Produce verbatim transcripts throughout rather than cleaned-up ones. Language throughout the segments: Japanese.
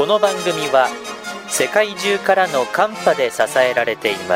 この番組は世界中からのカンパで支えられています。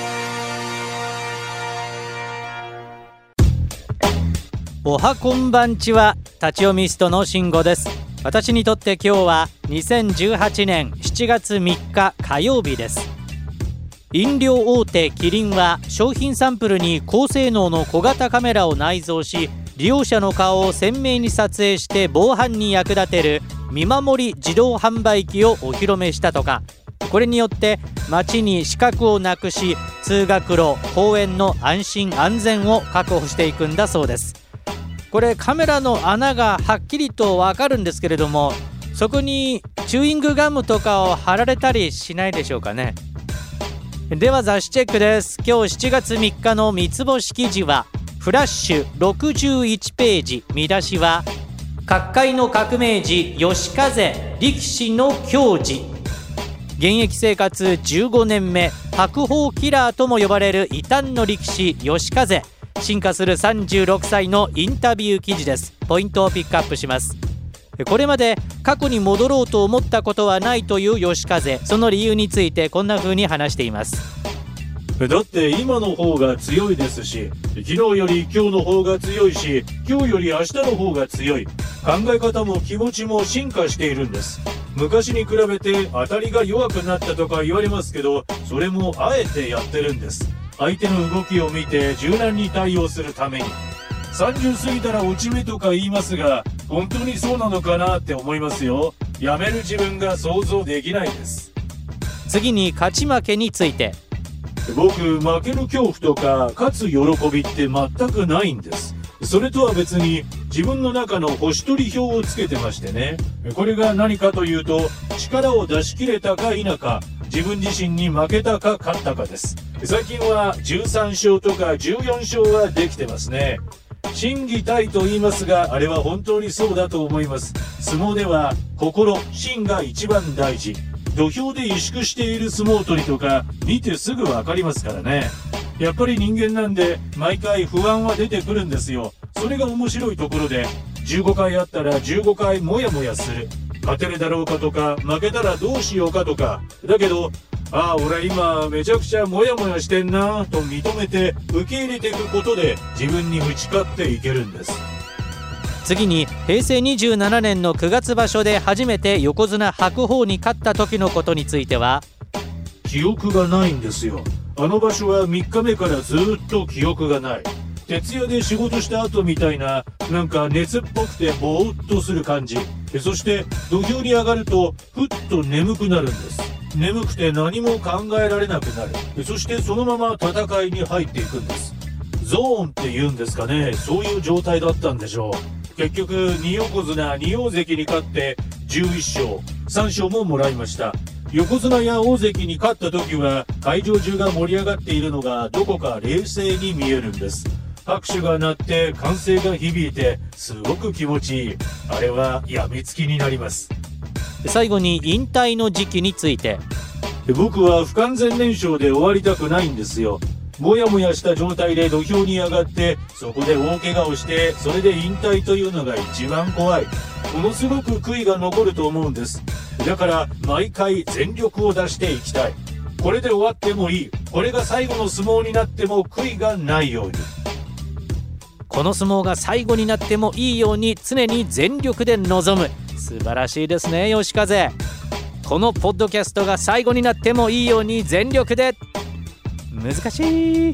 おはこんばんちは、立ち読みストの慎吾です。私にとって今日はにせんじゅうはちねんしちがつみっか火曜日です。飲料大手キリンは商品サンプルに高性能の小型カメラを内蔵し、利用者の顔を鮮明に撮影して防犯に役立てる見守り自動販売機をお披露目したとか。これによって街に死角をなくし、通学路、公園の安心安全を確保していくんだそうです。これカメラの穴がはっきりとわかるんですけれども、そこにチューイングガムとかを貼られたりしないでしょうかね。では雑誌チェックです。今日しちがつみっかの三つ星記事はフラッシュろくじゅういちページ、見出しは角界の革命児吉風力士の矜持。現役生活じゅうごねんめ、白鵬キラーとも呼ばれる異端の力士吉風、進化するさんじゅうろくさいのインタビュー記事です。ポイントをピックアップします。これまで過去に戻ろうと思ったことはないという吉風、その理由についてこんな風に話しています。 だって今の方が強いですし、昨日より今日の方が強いし、今日より明日の方が強い。考え方も気持ちも進化しているんです。昔に比べて当たりが弱くなったとか言われますけど、それもあえてやってるんです。相手の動きを見て柔軟に対応するために。さんじゅう過ぎたら落ち目とか言いますが、本当にそうなのかなって思いますよ。やめる自分が想像できないです。 次に勝ち負けについて。 僕、負ける恐怖とか勝つ喜びって全くないんです。それとは別に自分の中の星取り表をつけてましてね。これが何かというと、力を出し切れたか否か、自分自身に負けたか勝ったかです。最近はじゅうさんしょうとかじゅうよんしょうはできてますね。心技体と言いますが、あれは本当にそうだと思います。相撲では心、心が一番大事。土俵で萎縮している相撲取りとか見てすぐわかりますからね。やっぱり人間なんで毎回不安は出てくるんですよ。それが面白いところで、じゅうごかいあったらじゅうごかいモヤモヤする。勝てるだろうかとか、負けたらどうしようかとか。だけど、ああ俺今めちゃくちゃモヤモヤしてんなと認めて受け入れていくことで、自分に打ち勝っていけるんです。 次にへいせいにじゅうななねんのくがつ場所で初めて横綱白鵬に勝った時のことについては、 記憶がないんですよ。あの場所はみっかめからずっと記憶がない。徹夜で仕事した後みたいな、なんか熱っぽくてぼーっとする感じ。そして土俵に上がるとふっと眠くなるんです。眠くて何も考えられなくなる。そしてそのまま戦いに入っていくんです。ゾーンって言うんですかね。そういう状態だったんでしょう。結局に横綱に大関に勝ってじゅういっしょう、さんしょうももらいました。横綱や大関に勝った時は会場中が盛り上がっているのがどこか冷静に見えるんです。拍手が鳴って歓声が響いてすごく気持ちいい。あれは病みつきになります。 最後に引退の時期について。 僕は不完全燃焼で終わりたくないんですよ。もやもやした状態で土俵に上がって、そこで大怪我をして、それで引退というのが一番怖い。ものすごく悔いが残ると思うんです。だから毎回全力を出していきたい。これで終わってもいい。これが最後の相撲になっても悔いがないように。 この相撲が最後になってもいいように常に全力で臨む。素晴らしいですね、吉風。このポッドキャストが最後になってもいいように全力で。難しい。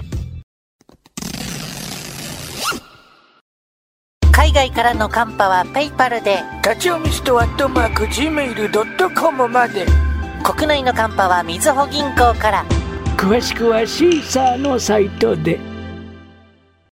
海外からのカンパはペイパルで、 立ち読みストアットマーク ジーメールドットコム まで。 国内のカンパはみずほ銀行から。 詳しくはシーサーのサイトで。